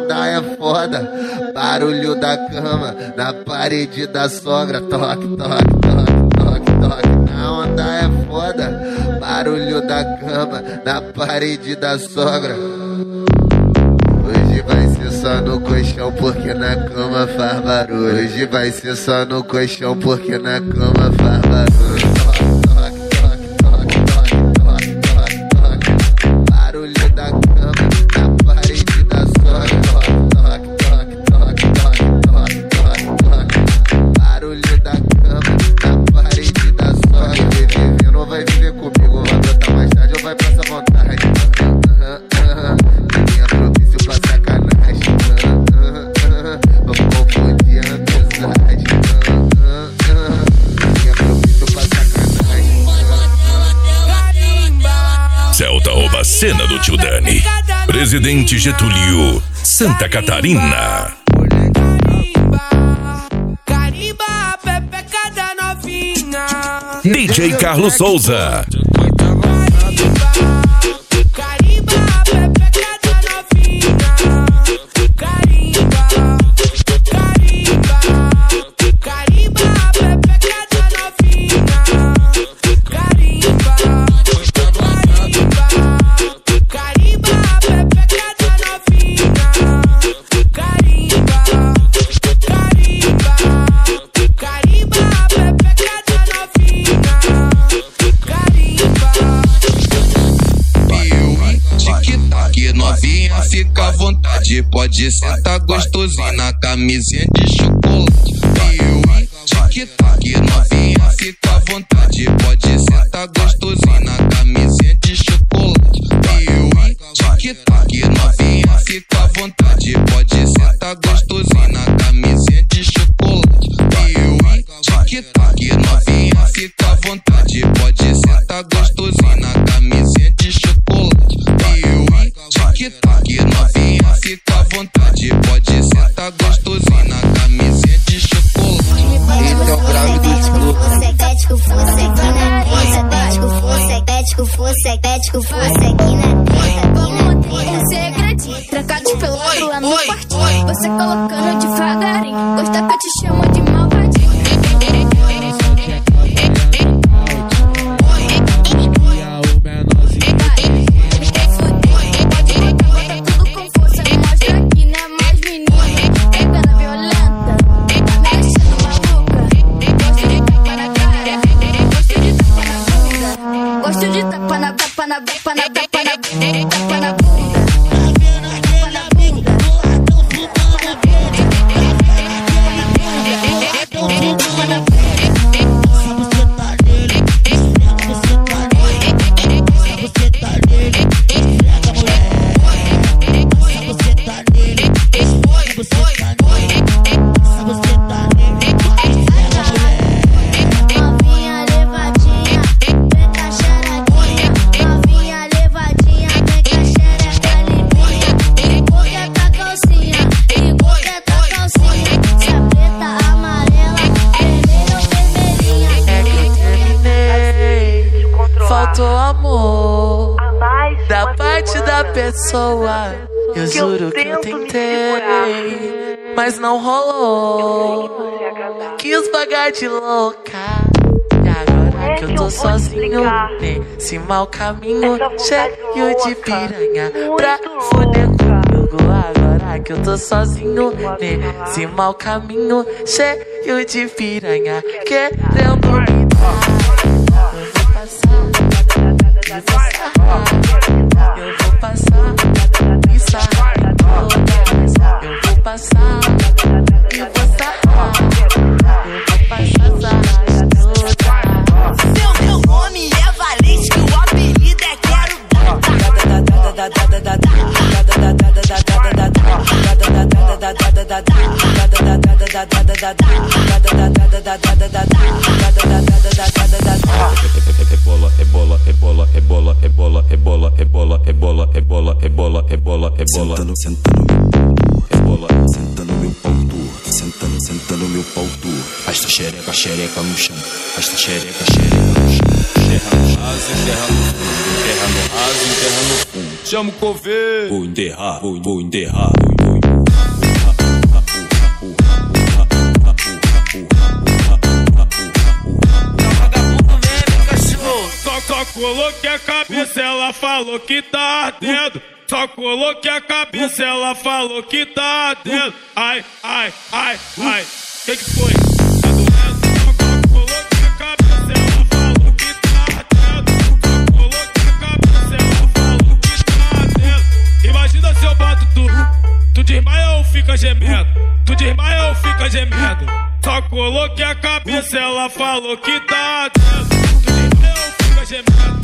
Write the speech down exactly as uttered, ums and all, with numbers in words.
onda é foda, barulho da cama na parede da sogra. Toque, toque, toque, toque, toque. A onda é foda, barulho da cama na parede da sogra. Hoje vai ser só no colchão porque na cama faz barulho. Hoje vai ser só no colchão porque na cama faz barulho. Cena do Tio Dani, Presidente Getúlio, Santa Catarina. Carimba, pepeca da novinha. D J Carlos Souza. Fica à vontade, pode sentar gostosinho na camisinha de chocolate. Piuí, tic-tac, novinha, fica à vontade, pode sentar gostosinho na camisinha de chocolate. Piuí, tic-tac, novinha, fica à vontade, pode sentar gostosinho na camisinha de chocolate. Piuí, tic-tac, novinha, fica à vontade, pode sentar gostosinho na camisinha de chocolate. Piuí, tic-tac, novinha, fica à vontade, pode sentar gostosinho na camisinha de chocolate. Esse é o grave do discurso. Pede com força aqui na pista, pede com força, pede com força, pede com força aqui na pista. Um segredinho, trancado pelo outro lá no quartinho. Você colocando devagarinho, gosta que eu te chamo de malvadinho. Gosto de tapa na tapa na tapa na tapa na tapa na bunda. Tapa na bunda. Tapa na bunda. Faltou amor da parte da pessoa. Eu juro que eu tentei, mas não rolou. Quis pagar de louca. E agora que eu tô sozinho nesse mau caminho, cheio de piranha pra foder comigo. Agora que eu tô sozinho nesse mau caminho, cheio de piranha querendo me dar. Eu vou passar, eu vou passar, me sarrar todas. Eu vou passar, e vou sarrar. Eu vou passar, sarrar todas. Seu meu nome é Valente, que o apelido é Quero Rebola, rebola, rebola, rebola, rebola, rebola, rebola, rebola, rebola, rebola, rebola, rebola. Sentando, sentando meu rebola, sentando meu pau duro, sentando, sentando meu pau duro. Esta xereca, xereca no chão, esta xereca, xereca no chão. Enterra no raso, enterra no fundo, enterra no raso, enterra no fundo. Chama o coveiro. Vou enterrar, vou, vou enterrar, vou, vou. coloquei a cabeça, ela falou que tá ardendo. Só coloquei a cabeça, ela falou que tá ardendo. Ai, ai, ai, ai. Que que foi? Tá doendo? Só coloquei a cabeça, ela falou que tá ardendo. Só coloquei a cabeça, ela falou que tá ardendo. Imagina se eu boto tu, tu desmaia ou fica gemendo? Tu desmaia ou fica gemendo? Só coloquei a cabeça, ela falou que tá ardendo. Tu desmaia ou fica gemendo?